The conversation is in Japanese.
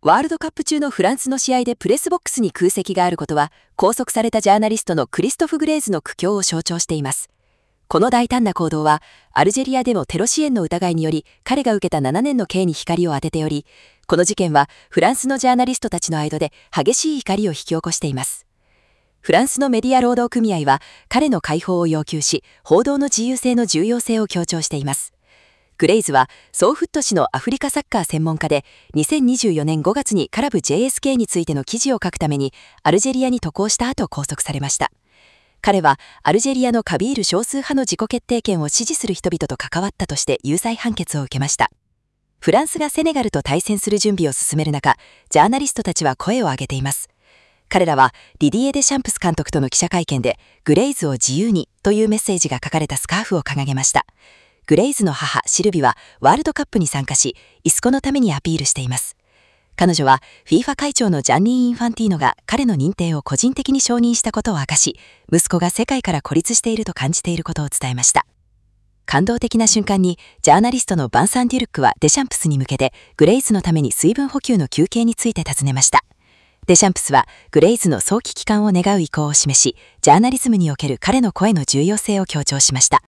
ワールドカップ中のフランスの試合でプレスボックスに空席があることは、拘束されたジャーナリストのクリストフ・グレーズの苦境を象徴しています。この大胆な行動は、アルジェリアでのテロ支援の疑いにより、彼が受けた7年の刑に光を当てており、この事件はフランスのジャーナリストたちの間で激しい怒りを引き起こしています。フランスのメディア労働組合は、彼の解放を要求し、報道の自由性の重要性を強調しています。グレイズはソーフット氏のアフリカサッカー専門家で、2024年5月にカラブ JSK についての記事を書くためにアルジェリアに渡航した後拘束されました。彼はアルジェリアのカビール少数派の自己決定権を支持する人々と関わったとして有罪判決を受けました。フランスがセネガルと対戦する準備を進める中、ジャーナリストたちは声を上げています。彼らはディディエ・デシャンプス監督との記者会見で、グレイズを自由にというメッセージが書かれたスカーフを掲げました。グレイズの母シルビはワールドカップに参加し、イスコのためにアピールしています。彼女は FIFA 会長のジャンニー・インファンティーノが彼の認定を個人的に承認したことを明かし、息子が世界から孤立していると感じていることを伝えました。感動的な瞬間にジャーナリストのバンサン・デュルックはデシャンプスに向けてグレイズのために水分補給の休憩について尋ねました。デシャンプスはグレイズの早期帰還を願う意向を示し、ジャーナリズムにおける彼の声の重要性を強調しました。